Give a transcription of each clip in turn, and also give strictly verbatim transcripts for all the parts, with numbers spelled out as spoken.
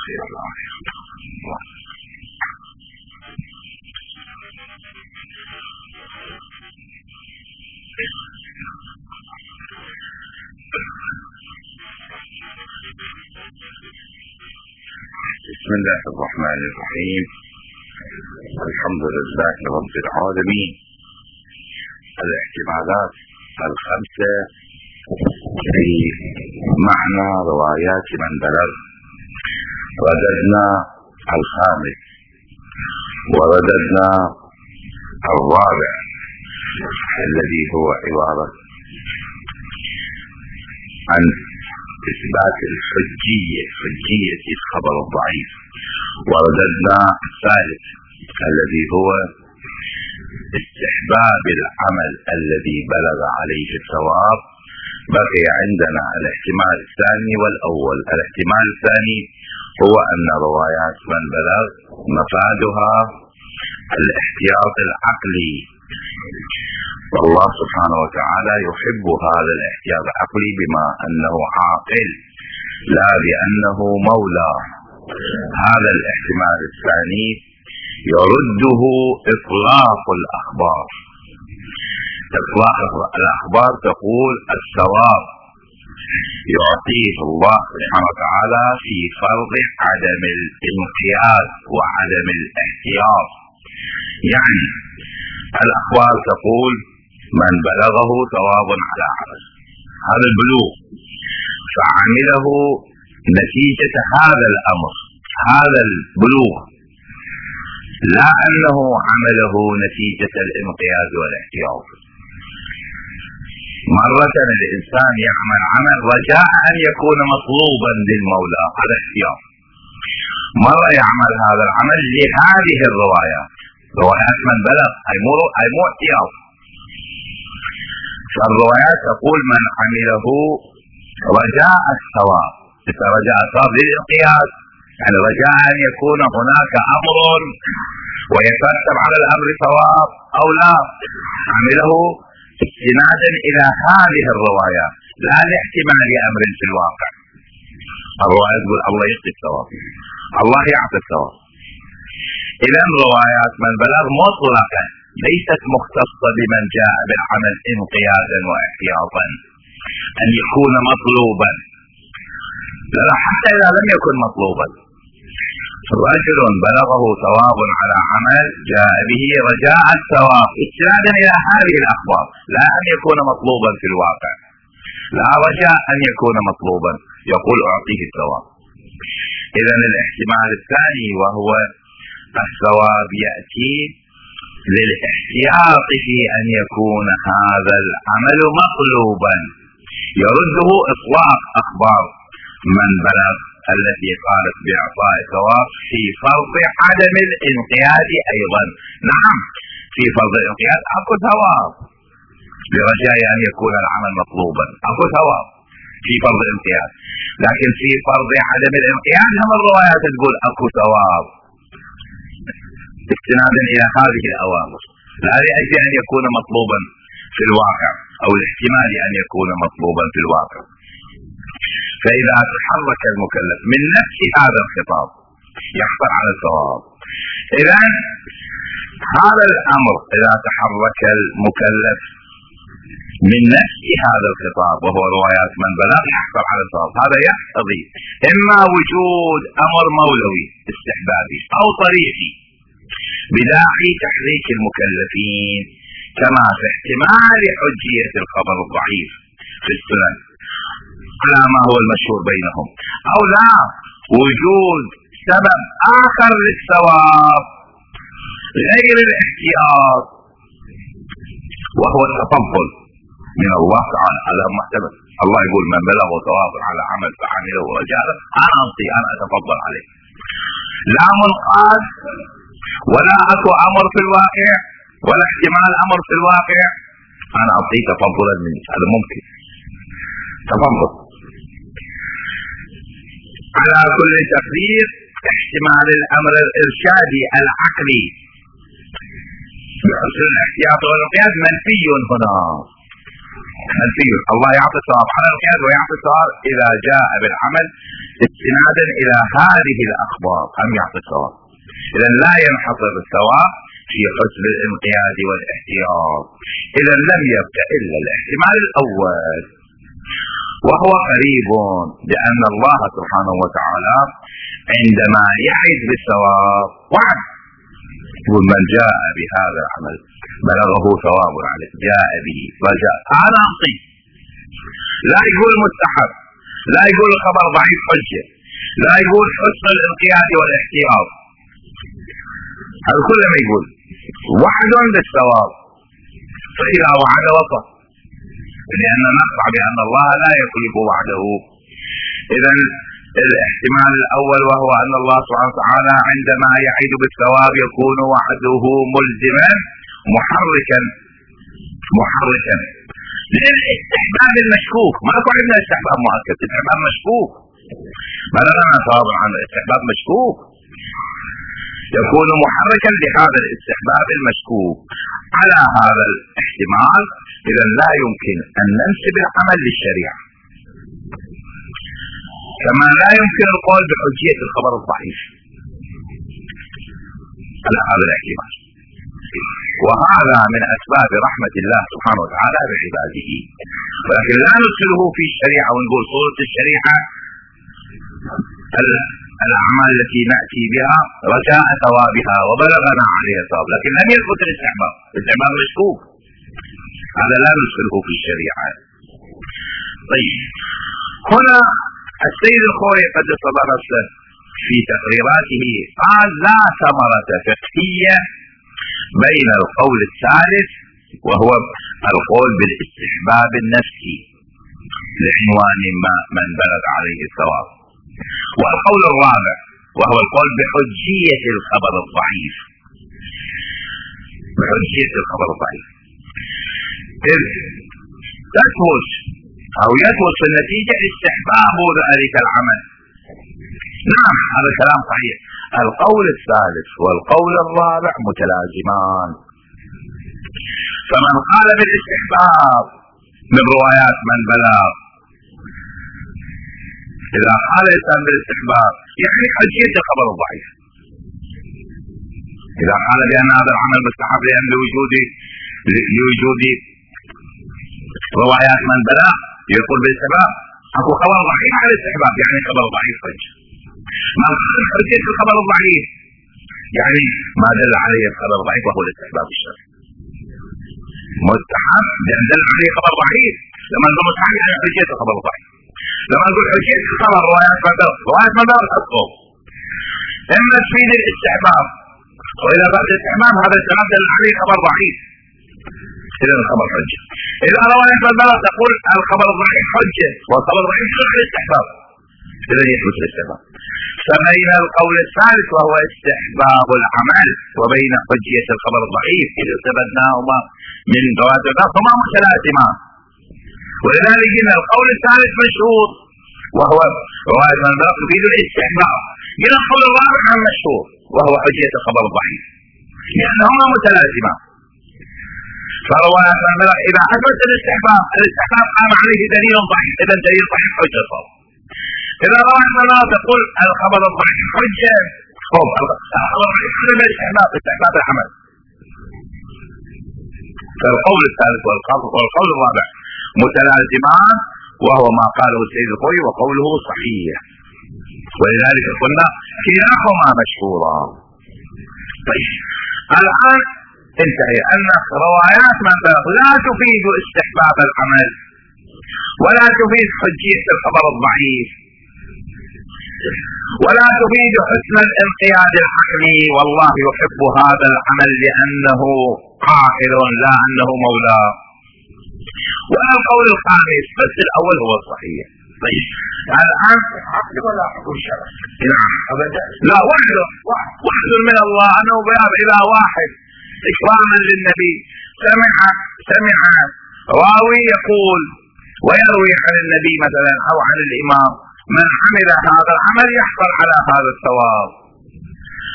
خير العافية. بسم الله الرحمن الرحيم. الحمد لله رب العالمين. الاحتمالات الخمسة في معنى روايات من بلغ. رددنا الخامس ورددنا الرابع الذي هو عبارة عن إثبات الحجية حجية الخبر الضعيف. ورددنا الثالث الذي هو استحباب العمل الذي بلغ عليه الثواب. بقي عندنا الاحتمال الثاني والأول. الاحتمال الثاني هو أن روايات من بلغ مفادها الاحتياط العقلي، والله سبحانه وتعالى يحب هذا الاحتياط العقلي بما أنه عاقل لا بأنه مولى. هذا الاحتمال الثاني يرده إطلاق الأخبار. إطلاق الأخبار تقول الثواب يعطيه الله سبحانه وتعالى في فرض عدم الانقياد وعدم الاحتياط. يعني الأخبار تقول من بلغه ثواب على عمل، هذا البلوغ، فعمله نتيجة هذا الأمر، هذا البلوغ، لا أنه عمله نتيجة الانقياد والاحتياط. مرة الإنسان يعمل عمل رجاء أن يكون مطلوبا للمولى، هذا احتياط. مرة يعمل هذا العمل لهذه الروايات، روايات من بلغ، أي مو احتياط. فالروايات تقول من عمله رجاء الثواب، رجاء الثواب للانقياد، يعني رجاء أن يكون هناك أمر ويترتب على الأمر ثواب أو لا، عمله استنادا إلى هذه الروايات لا لاحتمال أمر في الواقع. الروايات تقول الله يعطي الثواب، الله يعطي الثواب. إذا روايات من بلغ مطلقا ليست مختصة بمن جاء بالعمل انقيادا واحتياطا أن يكون مطلوبا، لا حتى إذا لم يكن مطلوبا. رجل بلغه ثواب على عمل جاء به رجاء الثواب استنادا إلى هذه الأخبار، لا أن يكون مطلوبا في الواقع، لا رجاء أن يكون مطلوبا، يقول أعطيه الثواب. إذا الاحتمال الثاني وهو الثواب يأتي للاحتياط في أن يكون هذا العمل مطلوبا، يرده إطلاق أخبار من بلغ التي قالت بإعطاء ثواب في فرض عدم الانقياد أيضا. نعم، في فرض الانقياد أكو ثواب برجاء أن يكون العمل مطلوبا، أكو ثواب في فرض الانقياد، لكن في فرض عدم الانقياد هم الروايات تقول أكو ثواب استنادا إلى هذه الأوامر، لا لأجل أن يكون مطلوبا في الواقع أو الاحتمال أن يكون مطلوبا في الواقع. فإذا تحرك المكلف من نفس هذا الخطاب يحصل على الثواب. إذا هذا الأمر إذا تحرك المكلف من نفس هذا الخطاب وهو روايات من بلغ يحصل على الثواب. هذا يقتضي إما وجود أمر مولوي استحبابي أو طريقي بداعي تحريك المكلفين، كما في احتمال حجية الخبر الضعيف في السنن على ما هو المشهور بينهم، أو لا وجود سبب آخر للثواب غير الاحتياط وهو التفضل من الله تعالى على محتمل. الله يقول من بلغ ثواب على عمل فعمله ورجاء أنا أعطي، أنا أتفضل عليه، لا منقاد ولا أكو أمر في الواقع ولا احتمال أمر في الواقع، أنا أعطيه تفضلا مني. هذا ممكن تفضل على كل تقدير. احتمال الأمر الإرشادي العقلي بحسن الاحتياط والانقياد منفي هنا، خلفي. الله يعطي الثواب على القياس ويعطي الثواب إذا جاء بالعمل استنادا إلى هذه الأخبار أم يعطي الثواب. إذا لا ينحصر الثواب في حسن الانقياد والاحتياط. إذا لم يبق إلا الاحتمال الأول وهو قريب، لأن الله سبحانه وتعالى عندما يعد بالثواب وعد، ومن جاء بهذا العمل بلغه ثواب عليه، جاء به فجاء هذا أعطي. لا يقول مستحب، لا يقول الخبر ضعيف حجة، لا يقول حسن الانقياد والاحتياط، هذا كله ما يقول وعد بالثواب. فإذا وعد وفى، لأن نقطع بأن الله لا يخلف وعده. إذا الاحتمال الأول وهو أن الله سبحانه وتعالى عندما يعد بالثواب يكون وعده ملزما محركا محركا للاستحباب المشكوك. ما نقول عندنا استحباب مؤكد، استحباب مشكوك، ما لنا ثواب عن الاستحباب مشكوك، يكون محركا لهذا الاستحباب المشكوك. على هذا الاحتمال إذا لا يمكن أن ننسب العمل للشريعة، كما لا يمكن القول بحجية الخبر الضعيف على هذا الاحتمال. وهذا من أسباب رحمة الله سبحانه وتعالى بعباده. ولكن لا ندخله في الشريعة ونقول صورة الشريعة الأعمال التي نأتي بها رجاء ثوابها وبلغنا عليها ثواب، لكن لم يثبت الاستحباب، الاستحباب مشكوك، هذا لا ندخله في الشريعة. طيب، هنا السيد الخوئي قدس الله نفسه في تقريراته قال لا ثمرة فقهية بين القول الثالث وهو القول بالاستحباب النفسي لعنوان ما من بلغ عليه الثواب، والقول الرابع وهو القول بحجية الخبر الضعيف، بحجية الخبر الضعيف إذ تثبت أو يثبت في النتيجة استحباب ذلك العمل. نعم هذا كلام صحيح. القول الثالث والقول الرابع متلازمان، فمن قال بالاستحباب من روايات من بلغ، إذا قال الإنسان بالاستحباب يعني حجية الخبر الضعيف. إذا قال بأن هذا العمل مستحب لأن لوجود لوجود روايات من بلغ يقول بالاستحباب، أكو خبر ضعيف على الاستحباب يعني خبر ضعيف حجة. ما قال حجية الخبر الضعيف يعني ما دل عليه الخبر الضعيف وهو الاستحباب الشرعي. مستحب لأن دل عليه خبر ضعيف، لما نقول مستحب يعني حجية الخبر الضعيف. لما نقول حجية الخبر روايات من بلغ، روايات من بلغ تطلب إما تفيد الاستحباب، وإذا بعد الاستحباب هذا الكلام دل عليه خبر ضعيف، إذا الخبر حجة. إذا روايات من بلغ تقول الخبر الضعيف حجة والخبر الضعيف غير الاستحباب، إذا يثبت الاستحباب. فبين القول الثالث وهو استحباب العمل وبين حجية الخبر الضعيف إذا استبدناهما من رواتب فهما متلازمان، ولذلك قلنا القول الثالث مشهور وهو رواية من بلغ تفيد الاستحباب، قلنا القول الرابع عن مشهور وهو حجية الخبر الضعيف لأنهما متلازمان. فرواية من بلغ إذا أثبت الاستحباب الاستحباب قام عليه دليل ضعيف، إذا دليل ضعيف حجة صوت. إذا رواية من بلغ تقول الخبر الضعيف حجة، الخبر الضعيف حجة بالاستحباب استحباب العمل. فالقول الثالث والقول الرابع متلازمان وهو ما قاله السيد الخوئي وقوله صحيح، ولذلك قلنا كلاهما مشهورا. طيب الآن انتهي أن روايات من بلغ لا تفيد استحباب العمل ولا تفيد حجية الخبر الضعيف ولا تفيد حسن الانقياد العقلي، والله يحب هذا العمل لأنه قاهر لا أنه مولاه. ولا القول الخامس بس الأول هو الصحيح. طيب الآن عقل ولا حكم شرع؟ نعم أبدا لا، وحده وحد من الله أنه بيان إلى واحد إكراما للنبي. سمع سمع راوي يقول ويروي عن النبي مثلا أو عن الإمام من عمل هذا العمل يحصل على هذا الثواب،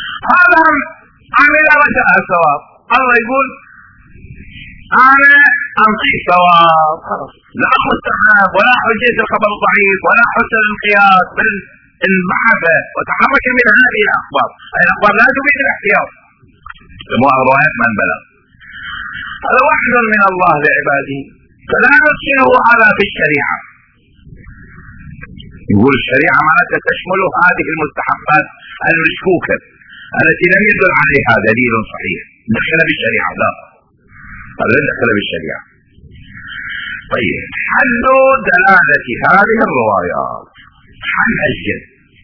هذا عمل رجاء الثواب. الله يقول أنا أنطيك ثواب خلاص، لا مستحب ولا حجة الخبر الضعيف ولا حجة القياس، بل انبعث وتحرك من هذه الأخبار. هذه الأخبار لا تفيد الاحتياط، سموها روايات من بلغ. هذا وحي من الله لعباده، فلا نرسله على في الشريعة. يقول الشريعة معناتها تشمل هذه المستحقات المشكوكة التي لم يدل عليها دليل صحيح دخل بالشريعة، لا هذا لا دخل بالشريعة. طيب، حل دلالة هذه الروايات، حل الجد.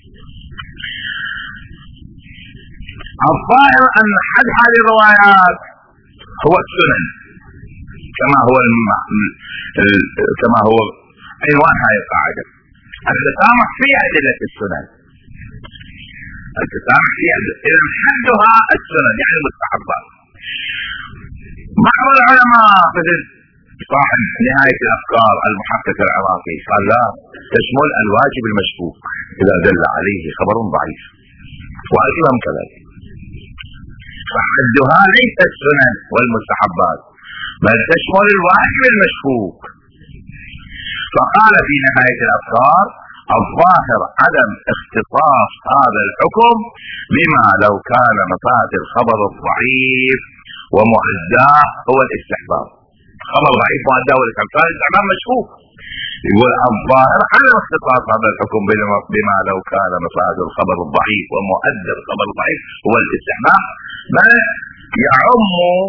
الظاهر أن حل هذه الروايات هو السنن، كما هو الم... كما هو عنوان هذه القاعدة، التسامح في أدلة السنن، التسامح في أدلة حدها السنن يعني المستحبات. بعض العلماء مثل صاحب نهاية الأفكار المحقق العراقي قال لا، تشمل الواجب المشكوك إذا دل عليه خبر ضعيف، والإمام كذلك، فحدها ليس السنن والمستحبات بل تشمل الواجب المشكوك. فقال في نهاية الأفكار الظاهر عدم اختصاص هذا الحكم بما لو كان مفاد الخبر الضعيف ومؤداه هو الاستحباب. خبر ضعيف مؤداه والاستحباب، الاستحباب مشكوك. يقول الظاهر عدم اختصاص هذا الحكم بما لو كان مفاد الخبر الضعيف ومؤدى الخبر الضعيف هو الاستحباب، بل يعم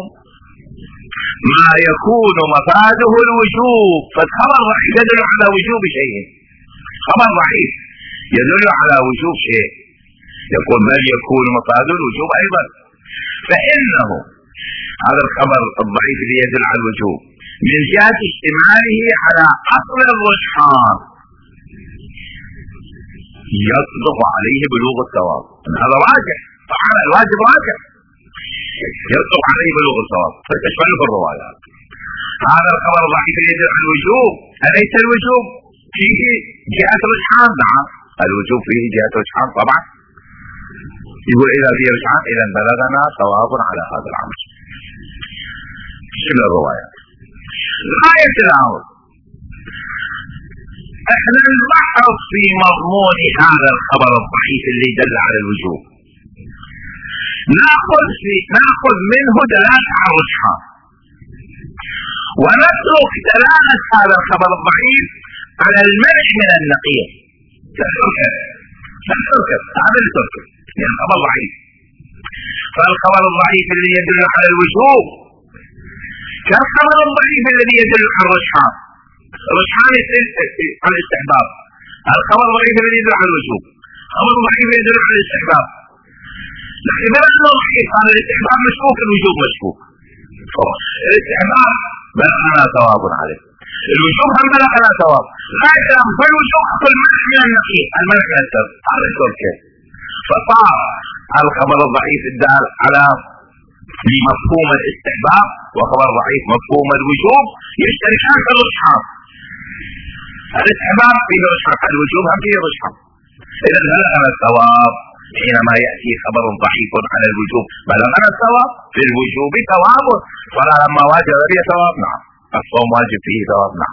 ما يكون مفاده الوجوب. فالخبر ضعيف يدل على وجوب شيء، خبر ضعيف يدل على وجوب شيء، يقول بل يكون مفاده الوجوب ايضا. فانه هذا الخبر الضعيف الذي يدل على الوجوب من جهة اشتماله على اصل الرجحان يصدق عليه بلوغ الثواب، هذا راجح طبعا، الواجب راجح يصدق عليه بلوغ الثواب، فتشمله الروايات. هذا الخبر الضعيف الذي يدل على الوجوب، أليس الوجوب فيه جهة رجحان؟ نعم الوجوب فيه جهة رجحان طبعا. يقول إذا فيه رجحان إذا بلغنا ثواب على هذا العمل. شنو الروايات؟ غاية الأمر احنا نبحث في مضمون هذا الخبر الضعيف اللي دل على الوجوب، ناخذ في ناخذ منه دلالة على الرجحان، ونترك دلالة هذا الخبر الضعيف على المنع من النقيض. تتركه تتركه هذا التركه يعني خبر ضعيف. فالخبر الضعيف الذي يدل على الوجوب كالخبر الضعيف الذي يدل على الرجحان، الرجحان على الاستحباب، الخبر الضعيف الذي يدل على الوجوب، خبر ضعيف يدل على الاستحباب. لكن بما انه ضعيف هذا الاستحباب مشكوك، الوجوب مشكوك. الاستحباب بلغنا ثواب عليه، الوجوب هم بلغنا ثواب. لا يكلم فالوجوب كل منع من النقيض، المنع من الترك، هذا التركه. فصار الخبر الضعيف الدال على مفهوم الاستحباب وخبر ضعيف مفهوم الوجوب يشتركان في الرجحان. الاستحباب فيه رجحان، الوجوب هم فيه رجحان. اذا بلغنا الثواب حينما ياتي خبر ضعيف على الوجوب، بلغنا الثواب في الوجوب ثواب، فلا لما واجب فيه ثواب نعم، الصوم واجب فيه ثواب نعم،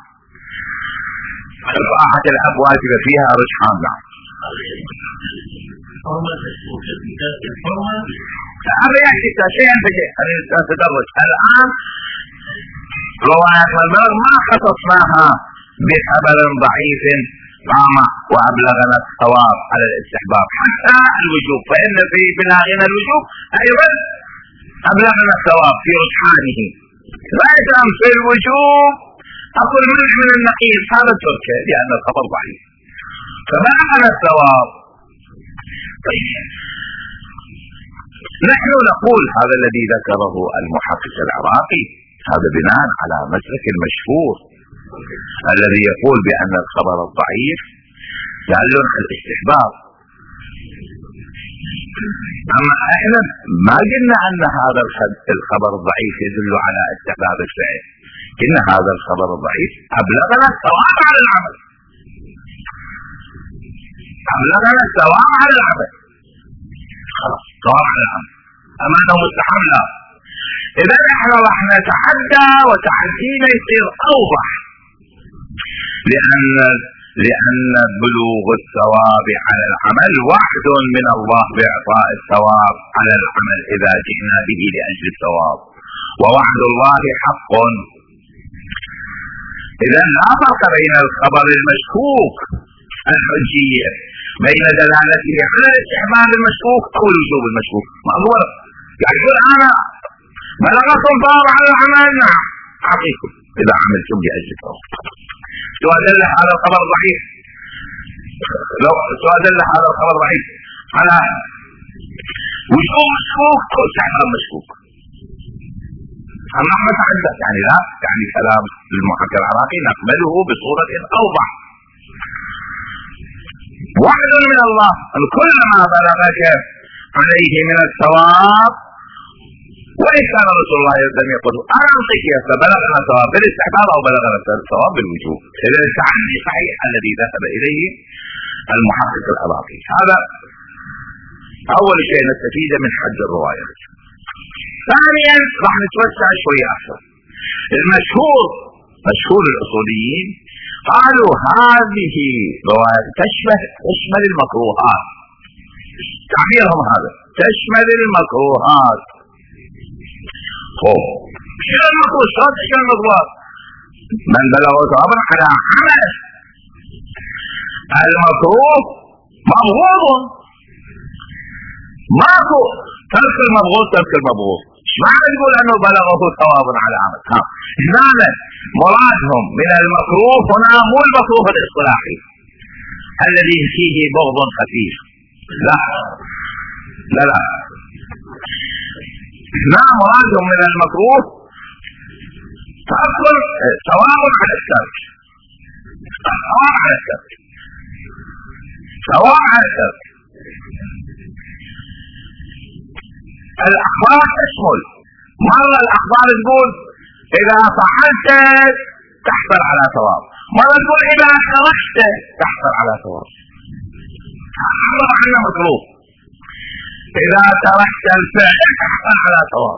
طاعة الاب واجب فيها رجحان نعم. هذا يحكي شيئا فشيئا نتدرج. الآن رواية البلغ ما خصصناها بخبر ضعيف قام وأبلغنا الثواب على الاستحباب حتى الوجوب، فإن في بلاغنا الوجوب أيضا أبلغنا الثواب في رجحانه. لا يتم في الوجوب أقول منع من النقيض، هذا تركه لأن الخبر ضعيف، فبلغنا الثواب. طيب نحن نقول هذا الذي ذكره المحقق العراقي هذا بناء على مسلك المشهور الذي يقول بأن الخبر الضعيف دال على الاستحباب. أما احنا ما قلنا أن هذا الخبر الضعيف يدل على استحباب الفعل، إن هذا الخبر الضعيف أبلغنا الثواب على العمل، أبلغنا الثواب على العمل، خلاص ثواب على العمل. أما أنه مستحب لا، اذا احنا راح نتحدى وتحدينا يصير اوضح، لان لان بلوغ الثواب على العمل وعد من الله باعطاء الثواب على العمل اذا جئنا به لاجل الثواب، ووعد الله حق. اذا لا فرق بين الخبر المشكوك الحجية بين دلالته على الاستحباب المشكوك او الوجوب المشكوك. ما هو يعني يقول انا بلغكم ثواب على العمل، نعم اعطيكم اذا عملتم لاجل الثواب. سواء دل هذا الخبر ضعيف، لو سواء دل هذا الخبر ضعيف على وجوب مشكوك او استحباب مشكوك. أما نتحدث يعني لا يعني كلام المحقق العراقي نقبله بصورة أوضح. وعد من الله أن كل ما بلغك عليه من الثواب، وإن كان رسول الله لم يقل أنا أعطيك فبلغنا ثواب بالاستحباب أو بلغنا ثواب بالوجوب. إذا التعليق صحيح الذي ذهب إليه المحقق العراقي. هذا أول شيء نستفيد من حد الروايات. ثانيا راح نتوسع شوية أكثر. المشهور مشهور الأصوليين قالوا هذه رواية تشمل تشمل المكروهات، تعبيرهم هذا تشمل المكروهات. خوف شنو المكروه؟ شلون تشمل المكروهات؟ من بلغه ثوابا على عمل. المكروه مبغوض، ماكو ترك المبغوض ترك المبغوض. ما تقول انه بلغه ثواب على عمل. ها هنا مرادهم من المكروه هنا مو المكروه الاصطلاحي الذي فيه بغض خفيف، لا لا لا هنا مرادهم من المكروه تأثر ثواب على الترك، ثواب على الترك، ثواب على الترك. الأخبار تشمل مرة الأخبار تقول إذا فعلت تحصل على ثواب، مرة تقول إذا تركت تحصل على ثواب. عبر عنه مطلوب إذا تركت الفعل تحصل على ثواب.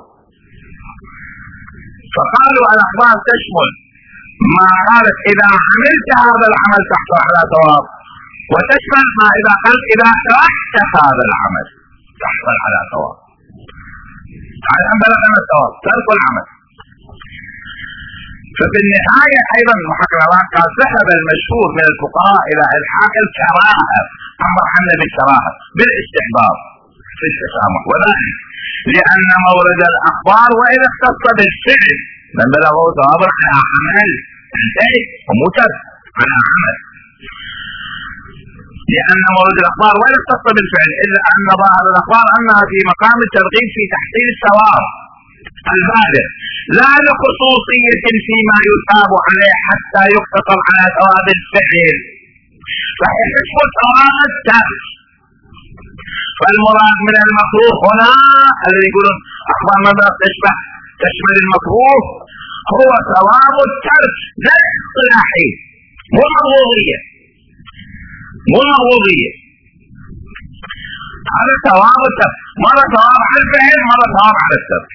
فقالوا الأخبار تشمل ما قالت إذا عملت هذا العمل تحصل على ثواب، وتشمل ما إذا قالت إذا تركت هذا العمل تحصل على ثواب. على أن بلغنا الثواب ترك العمل. ففي النهاية أيضا المحقق قال ذهب المشهور من الفقهاء إلى إلحاق الكراهة، أمر عنا بالكراهة بالاستحباب في التسامح، وذلك لأن مورد الأخبار وإذا اختص بالفعل من بلغه ثوابا على عمل انتهي وموتد على عمل، لأن مورد الأخبار وإن اختص بالفعل، إلا أن ظاهر الأخبار أنها في مقام الترغيب في تحصيل الثواب البادئ لا لخصوصية فيما يثاب عليه حتى يقتصر على ثواب الفعل، فهي تشمل ثواب الترك. فالمراد من المكروه هنا الذي يقولون أخبار ماذا تشبه تشمل المكروه هو ثواب الترك لا اصطلاحي، مو مرغوبية، مو مرغوبية. هذا ثواب الترك، مرة ثواب على الفعل مرة ثواب على الترك.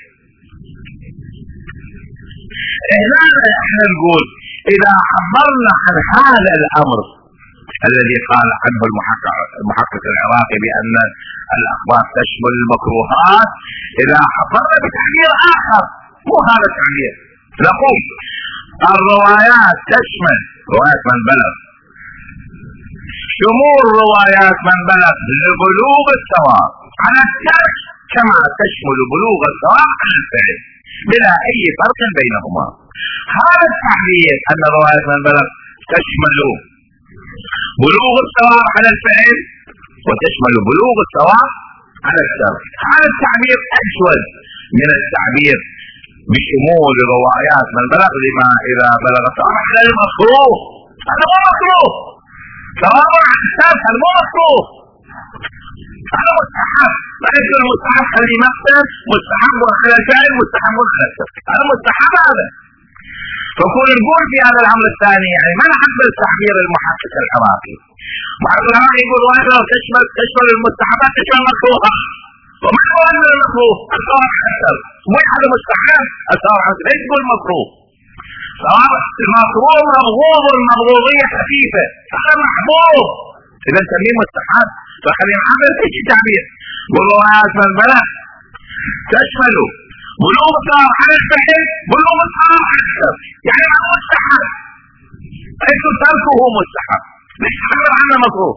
هنا احنا نقول إذا عبرنا عن هذا الأمر الذي قال عنه المحقق المحقق العراقي بأن الأخبار تشمل المكروهات، إذا عبرنا بتعبير آخر مو هذا التعبير، نقول الروايات تشمل روايات من بلغ، شمول روايات من بلغ لبلوغ الثواب على الترك كما تشمل بلوغ الثواب على الفعل بلا أي فرق بينهما. هذا التعبير أن روايات من بلغ تشمل بلوغ الثواب على الفعل وتشمل بلوغ الثواب على الترك، هذا التعبير أجود من التعبير بشمول روايات من بلغ لما إذا بلغ الثواب على المكروه. هذا مو مكروه، ثواب على الترك هذا مو مكروه، هذا مستحب. لا يمكن المستحب خلي مقصد مستحب على الفعل مستحب على الترك، هذا مستحب. هذا فكون نقول في هذا الأمر الثاني يعني ما نحب التعبير المحقق العراقي. محقق العراقي يقول رواية تشمل تشمل المستحبات تشمل المكروهات، وما هو أن المكروه الثواب على الترك، مو هذا مستحب. الثواب على ليش تقول مكروه؟ ثواب المكروه مبغوض، المبغوضيه خفيفه، هذا محبوب اذا نسميه مستحب. فخلينا نعبر ايش التعبير؟ والروايات من بلغ تشمل بلوغ الثواب على الفعل، بلوغ الثواب على الترك، يعني هذا مستحب. حيث تركه مستحب، ليش تحرر عنه مكروه؟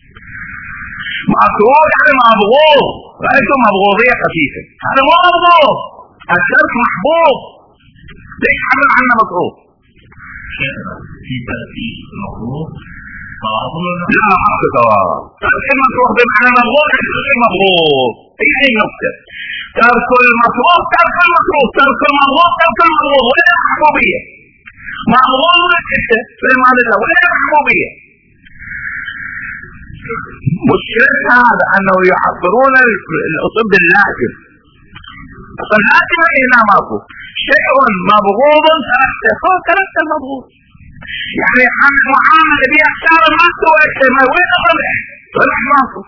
مكروه يعني مبغوض، رأيته مبغوضية خفيفة، هذا مو مبغوض، الترك محبوب، ليش تحرر عنه مكروه؟ في تأثير المكروه لا حق ثواب. ترك المكروه بمعنى مبغوض يعني غير مبغوض، هي هي النقطة. ترك المكروه ترك المكروه، ترك المبغوض ترك المبغوض، ولا محبوبية. مبغوض ولا كده في المعنى ده ولا محبوبية. مشكلة هذا انه يعبرون الطب اللازم. فاللازم هنا ماكو شيء مبغوض تركته تركت المبغوض. يعني معاملة بها اختار ما سوى شيء ما وين طلع طلع ماكو.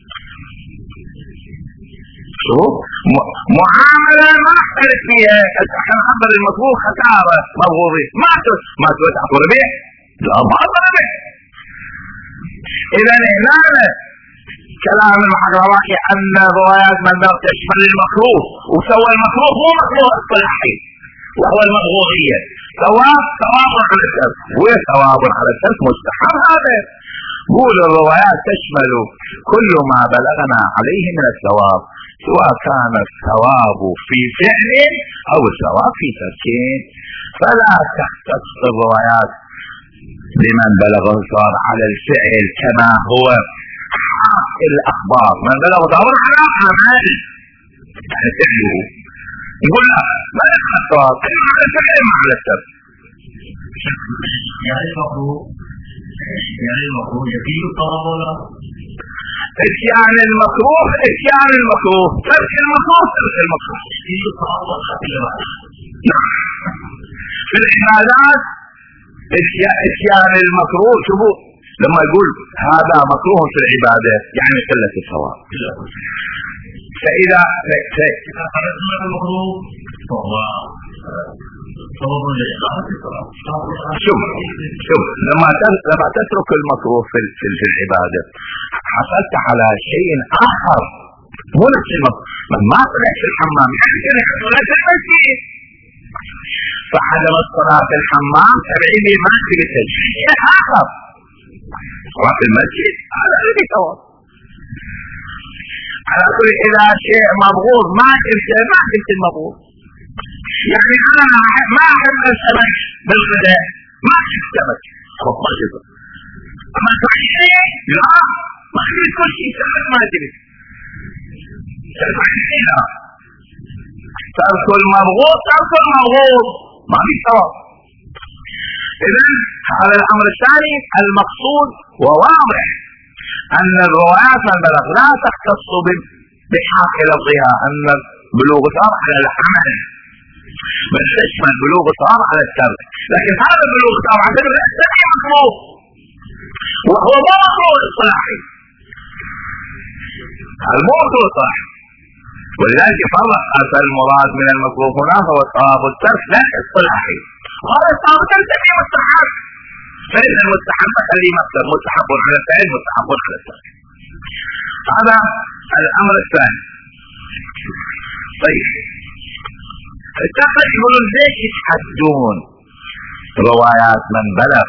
شوف معاملة ما اختلف فيها. احنا نعبر المطبوخ خسارة مبغوضي ما سوى ما سوى تعبر به لا ما تعبر به. اذا هنا كلام المحرراحي ان روايات من بلغ تشمل المكروه، وسوى المكروه مو مكروه اصطلاحي وهو المبغوضية. ثواب ثواب على الترك، وثواب على الترك مستحب. هذا قول الروايات تشمل كل ما بلغنا عليه من الثواب، سواء كان الثواب في فعل او الثواب في ترك. فلا تختص الروايات لمن بلغه الثواب على الفعل كما هو الاخبار. من بلغه الثواب على عمل يعني فعله، يقول لا ما يختص الثواب اما على الفعل اما على الترك. يعني المكروه يعني المكروه يفيد الثواب ولا؟ اتيان المكروه اتيان المكروه، ترك المكروه ترك المكروه، يفيد الثواب ولا؟ نعم. في العبادات اتيان المكروه، شوفوا لما يقول هذا مكروه في العبادة يعني قلة الثواب. فإذا إذا خرجنا من المكروه فهو سبب لإقامة الصلاة. شوف شوف لما لما تترك المكروه في في, في العبادة حصلت على شيء آخر مو نفس المكروه. من ما طلع في الحمام يعني كان صلاة المسجد، فعدم الصلاة في الحمام تبعي لي ما في شيء آخر. صلاة المسجد هذا اللي ثواب. على كل إذا شيء مبغوض ما كنت ما كنت المبغوض. يعني أنا ما أحب السمك بالغداء ما أحب السمك ما أحب. أما تعيشي لا ما أحب كل شيء سمك ما أدري. تعيشي لا. ترك المبغوض ترك المبغوض ما في ثواب. إذن هذا الأمر الثاني المقصود وواضح أن الروايات من بلغ لا تختص بحق لفظها أن بلوغ الثواب على العمل، بل تشمل بلوغ الثواب على الترك. لكن هذا بلوغ الثواب على الترك ليس مطلوب وهو مو مطلوب اصطلاحي. هذا مو مطلوب اصطلاحي، ولذلك فرق المراد من المطلوب هنا هو الثواب والترك لا اصطلاحي. وهذا الثواب تنتهي مستحب، فإن المستحب خليه مصدر مستحب على الفعل مستحب على الترك. هذا الأمر الثاني. طيب اتفق يقولون ليش يتحدون روايات من بلغ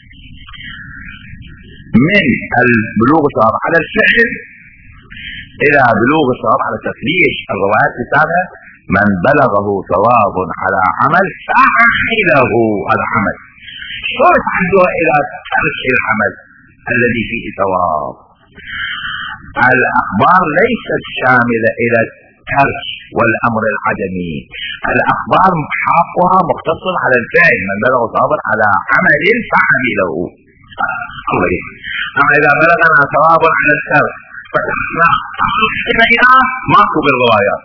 من البلوغ الصواب على الفعل إلى بلوغ الصواب على الترك؟ ليش الروايات الثانية من بلغه ثواب على عمل فعله العمل، شو يتحدوها إلى ترك العمل الذي فيه ثواب؟ الأخبار ليست شاملة إلى الترك والأمر العدمي. الأخبار حقها مختص على الفعل، من بلغ ثواب على عمل فعمله الله يهديه. أما إذا بلغنا ثواب على الترك فتحنا إليها ماكو بالروايات.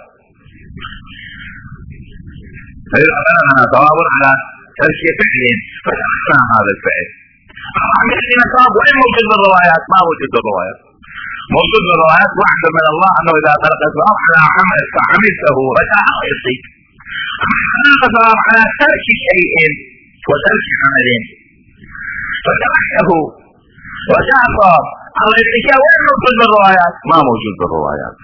فإذا بلغنا ثواب على ترك فعل فتحنا هذا الفعل عمل لنا ثواب وين موجود بالروايات؟ ما موجود بالروايات. موجود بالروايات واحدة من الله أنه إذا خلق الثواب على عمل فعملته رجاء يصيب، خلق الثواب على ترك شيء وترك عمل فتركه رجاء ثواب. الله يعطيك وين موجود بالروايات؟ ما موجود بالروايات.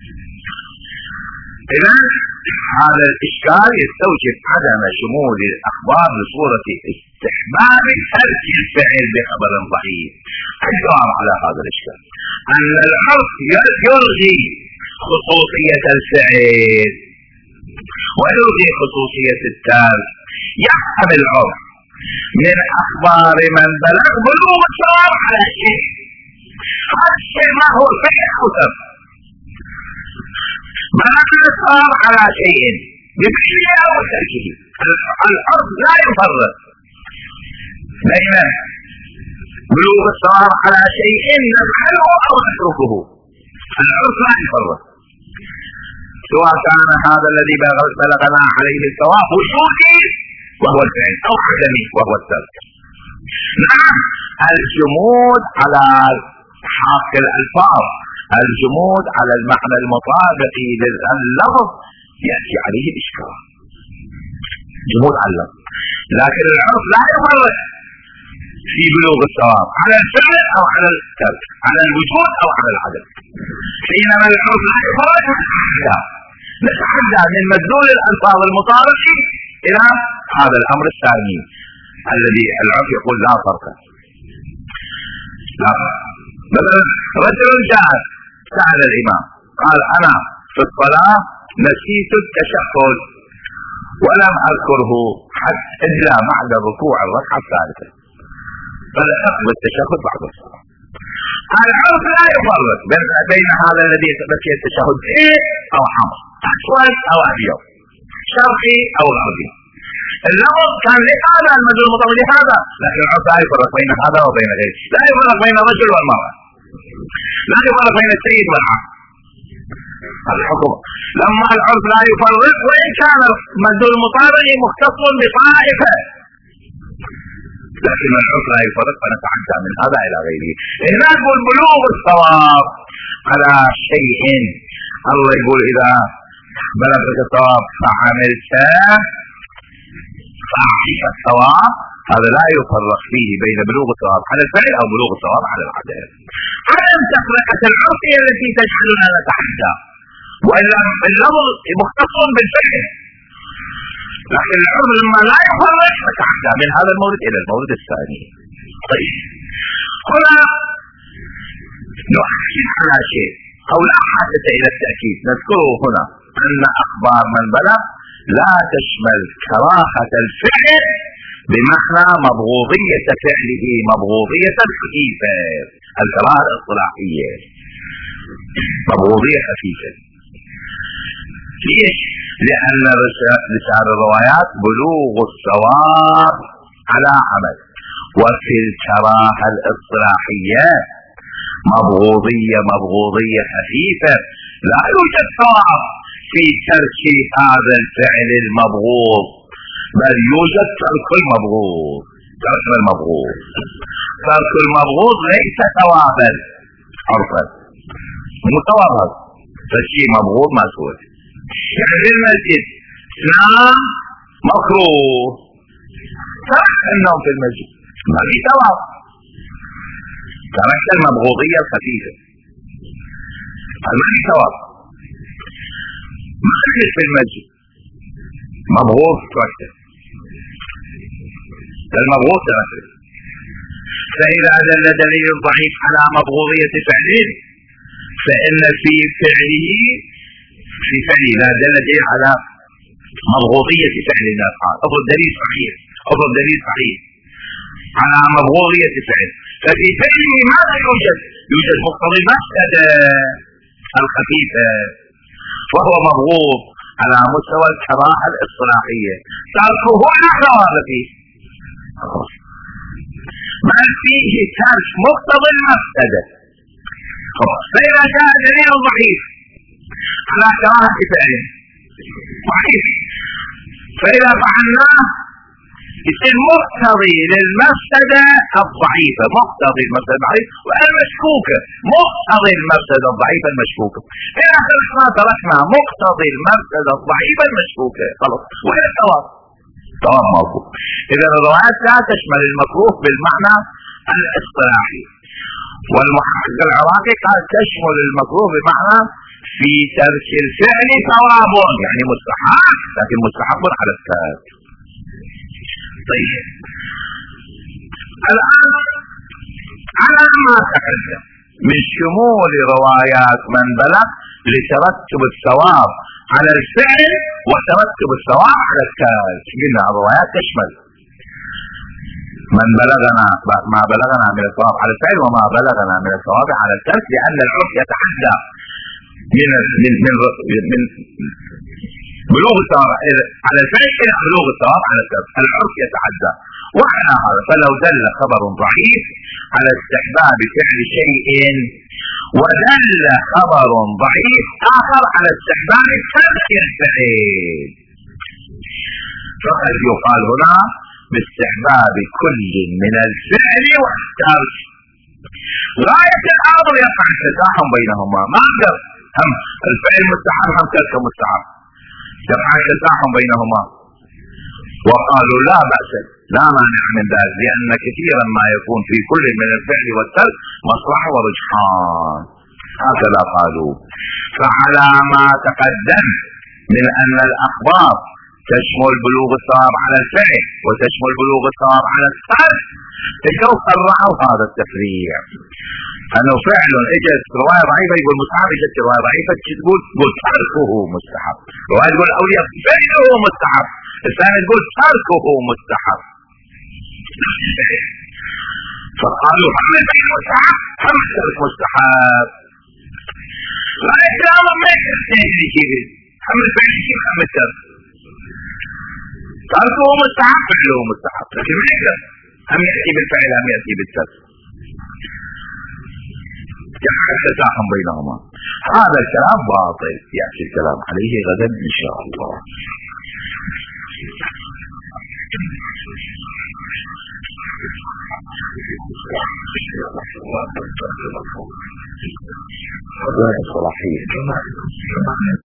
إذا هذا الإشكال يستوجب عدم شمول الأخبار بصورة استحباب ترك الفعل بخبر ضعيف. الجواب على هذا الإشكال أن العرف يلغي خصوصية الفعل ويلغي خصوصية الترك. يحمل العرف من أخبار من بلغ بلوغ الثواب على شيء، هذا الشيء ما هو الفعل أو ترك، بلغ الثواب على شيء بفعله أو تركه. العرف لا يفرق بين بلوغ الثواب على شيء نفعله أو نتركه، العرف لا يفرق، سواء كان هذا الذي بلغنا عليه الثواب وجودي وهو الفعل أو عدمي وهو الترك. نعم الجمود على حق الألفاظ، الجمود على المعنى المطابق لللفظ يأتي عليه الإشكال، جمود على اللفظ، لكن العرف لا يفرق في بلوغ الثواب على الفعل أو على الترك، على الوجود أو على العدم، حينما العرف لا يفرق نتحدى من مدلول الألفاظ المطابق إلى هذا الأمر الثاني الذي العرف يقول لا فرق. لا مثلا رجل جاء سأل الإمام قال أنا في الصلاة نسيت التشهد ولم أذكره حتى إلا بعد ركوع الركعة الثالثة، فلحقت بالتشهد بعد الصلاة. العرف لا يفرق بين هذا الذي نسي التشهد إيه أو حمر، أسود أو أبيض، شرقي أو غربي. اللفظ كان لهذا المدلول المطابق لهذا، لكن العرف لا يفرق بين هذا وبين غيره، لا يفرق بين الرجل والمرأة، لا يفرق بين السيد والعبد. الحكم لما العرف لا يفرق وإن كان المدلول المطابق مختص بطائفة، لكن العرف لا يفرق فنتعدى من هذا إلى غيره. هنا يقول بلوغ الثواب على شيء، الله يقول إذا بلغك الثواب فعملت فأعطيك الثواب، هذا لا يفرق فيه بين بلوغ الثواب على الفعل أو بلوغ الثواب على العدل. عدم تفرقة العرف هي التي تجعلنا نتحدى، وإلا اللفظ مختص بالفعل، لكن العرف لما لا يفرق نتحدى من هذا المورد إلى المورد الثاني. طيب هنا نؤكد على شيء أو لا حاجة إلى التأكيد، نذكره هنا أن أخبار من بلغ لا تشمل كراهة الفعل بمعنى مبغوضية فعله مبغوضية خفيفة، الكراهة الاصطلاحية مبغوضية خفيفة. ليش؟ لأن لسان الروايات بلوغ الثواب على عمل، وفي الكراهة الاصطلاحية مبغوضية مبغوضية خفيفة، لا يوجد ثواب في ترك هذا الفعل المبغوض، بل يوجد ترك المبغوض. ترك المبغوض ترك المبغوض ليس ثوابا عرفا، مو ثوابا، فالشيء مبغوض ما سوى. يعني في المسجد نام مكروه، تركت النوم في المسجد ما في ثواب، تركت المبغوضية الخفيفة ما في ثواب. ما تجلس في المسجد مبغوض تركته، المبغوض تركته. فإذا دل دليل ضعيف على مبغوضية فعله فإن في فعله في فعله لا دل دليل على مبغوضية فعل الأفعال. أفضل دليل صحيح أفضل دليل صحيح على مبغوضية فعل، ففي فعله ماذا يوجد؟ يوجد مقتضى المفسدة الخفيفة، وهو مبغوض على مستوى الكراهة الاصطلاحية، تركه لا ثواب فيه، ما فيه ترك مقتضى المفسدة. فإذا جاء دليل ضعيف على كراهة فعله ضعيف، فإذا فعلناه يصير مقتضي للمفسدة الضعيفة، مقتضي المفسدة الضعيفة والمشكوكة، مقتضي المفسدة الضعيفة المشكوكة. إذا احنا تركنا مقتضي المفسدة الضعيفة المشكوكة خلص، وين الثواب؟ الثواب موجود. إذا الروايات لا تشمل المكروه بالمعنى الاصطلاحي، والمحقق العراقي قال تشمل المكروه بمعنى في ترك الفعل ثواب، يعني مستحب، لكن مستحب على الترك. طيب الآن على ما تقدم من شمول روايات من بلغ لترتب الثواب على الفعل وترتب الثواب على الترك، قلنا الروايات تشمل من بلغنا ما بلغنا من الثواب على الفعل وما بلغنا من الثواب على الترك، لأن العرف يتحدى من من من, من بلوغ الثواب على الفعل إلى بلوغ الثواب على الترك، العرف يتحدى. وعلى هذا فلو دل خبر ضعيف على استحباب فعل شيء ودل خبر ضعيف آخر على استحباب ترك الفعل، فقد يقال هنا باستحباب كل من الفعل والترك. غاية الأمر يقع التزاحم بينهما، ما أقدر هم الفعل مستحب هم ترك مستحب، يقع التزاحم بينهما. وقالوا لا بأس لا مانع من ذلك، لأن كثيرا ما يكون في كل من الفعل والترك مصلحة ورجحان، هكذا قالوا. فعلى ما تقدم من أن الأخبار تشمل بلوغ الثواب على الفعل وتشمل بلوغ الثواب على الترك، اجوا صرحوا هذا التفريع، انه فعل اجت روايه ضعيفه يقول مستحب، اجت روايه ضعيفه تقول تقول تركه مستحب، روايه تقول الاولياء فعله مستحب، الثانيه تقول تركه مستحب. فقالوا هم الفعل مستحب هم الترك مستحب، لا الكلام ما يحتاج كذا، هم الفعل كيف هم الترك، تركه مستحب فعله مستحب، لكن ما يقدر هم يأتي بالفعل هم يأتي بالترك، يقع التزاحم بينهما. هذا الكلام باطل، يأتي الكلام عليه غدا إن شاء الله. الصلاحية